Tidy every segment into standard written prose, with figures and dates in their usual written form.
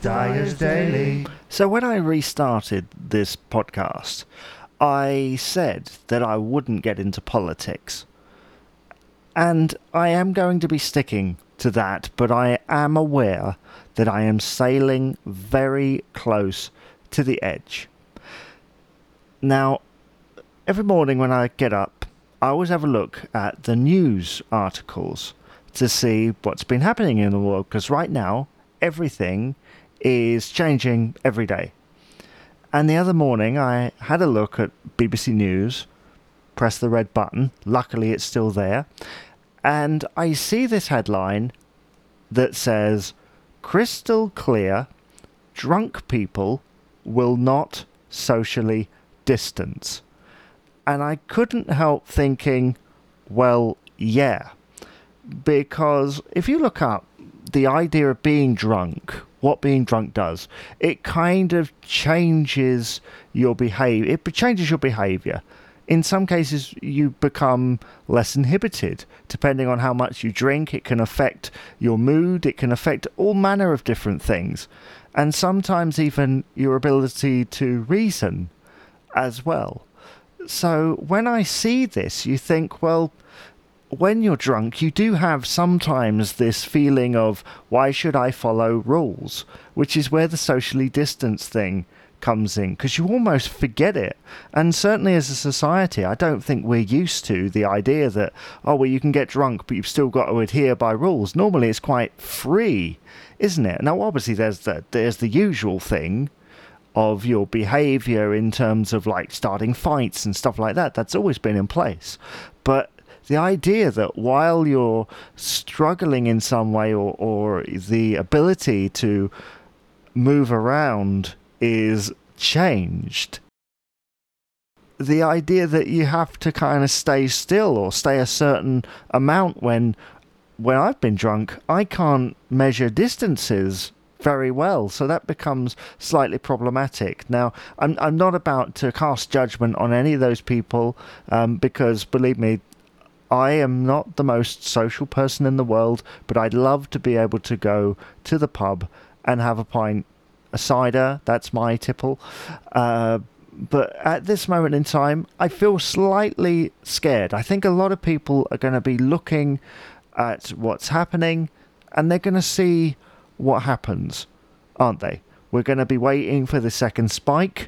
Dyer's Daily. So when I restarted this podcast, I said that I wouldn't get into politics. And I am going to be sticking to that, but I am aware that I am sailing very close to the edge. Now, every morning when I get up, I always have a look at the news articles to see what's been happening in the world, because right now, everything is changing every day. And the other morning I had a look at BBC News, pressed the red button, luckily it's still there, and I see this headline that says, "Crystal clear, drunk people will not socially distance." And I couldn't help thinking, well, yeah, because if you look up the idea of being drunk, what being drunk does, it kind of changes your behavior. It changes your behavior. In some cases, you become less inhibited. Depending on how much you drink, it can affect your mood. It can affect all manner of different things. And sometimes even your ability to reason as well. So when I see this, you think, well, when you're drunk, you do have sometimes this feeling of, why should I follow rules? Which is where the socially distanced thing comes in, because you almost forget it. And certainly as a society, I don't think we're used to the idea that, oh, well, you can get drunk, but you've still got to adhere by rules. Normally it's quite free, isn't it? Now, obviously, there's the usual thing of your behavior in terms of like starting fights and stuff like that. That's always been in place. But the idea that while you're struggling in some way, or the ability to move around is changed, the idea that you have to kind of stay still or stay a certain amount when I've been drunk, I can't measure distances very well, so that becomes slightly problematic. Now, I'm not about to cast judgment on any of those people, because believe me, I am not the most social person in the world, but I'd love to be able to go to the pub and have a pint, a cider. That's my tipple. But at this moment in time, I feel slightly scared. I think a lot of people are going to be looking at what's happening, and they're going to see what happens, aren't they? We're going to be waiting for the second spike.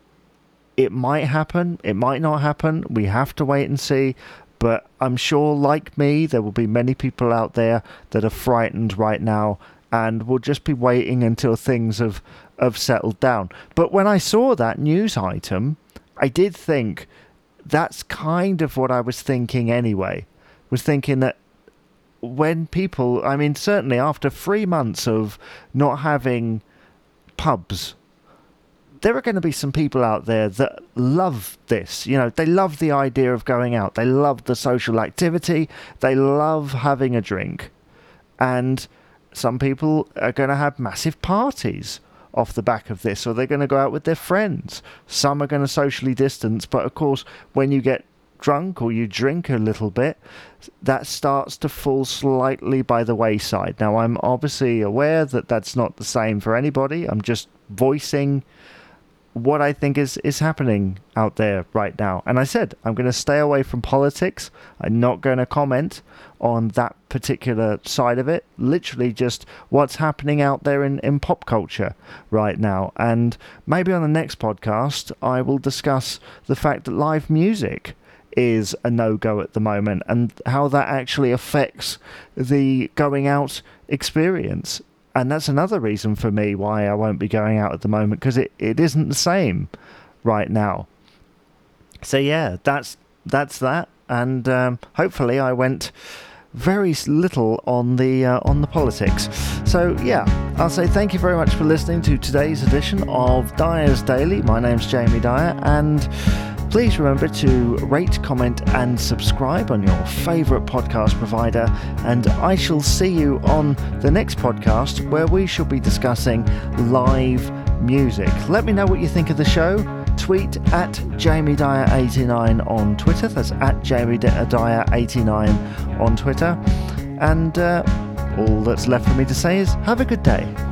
It might happen. It might not happen. We have to wait and see. But I'm sure, like me, there will be many people out there that are frightened right now and will just be waiting until things have settled down. But when I saw that news item, I did think that's kind of what I was thinking anyway. Was thinking that when people, I mean, certainly after 3 months of not having pubs, there are going to be some people out there that love this. You know, they love the idea of going out. They love the social activity. They love having a drink. And some people are going to have massive parties off the back of this, or they're going to go out with their friends. Some are going to socially distance. But of course, when you get drunk or you drink a little bit, that starts to fall slightly by the wayside. Now, I'm obviously aware that that's not the same for anybody. I'm just voicing what I think is happening out there right now. And I said, I'm going to stay away from politics. I'm not going to comment on that particular side of it. Literally just what's happening out there in pop culture right now. And maybe on the next podcast, I will discuss the fact that live music is a no-go at the moment and how that actually affects the going out experience. And that's another reason for me why I won't be going out at the moment, because it isn't the same right now. So yeah, that's that. And hopefully I went very little on the politics. So yeah, I'll say thank you very much for listening to today's edition of Dyer's Daily. My name's Jamie Dyer, and please remember to rate, comment and subscribe on your favourite podcast provider, and I shall see you on the next podcast where we shall be discussing live music. Let me know what you think of the show. Tweet at JamieDyer89 on Twitter. That's at JamieDyer89 on Twitter. And all that's left for me to say is have a good day.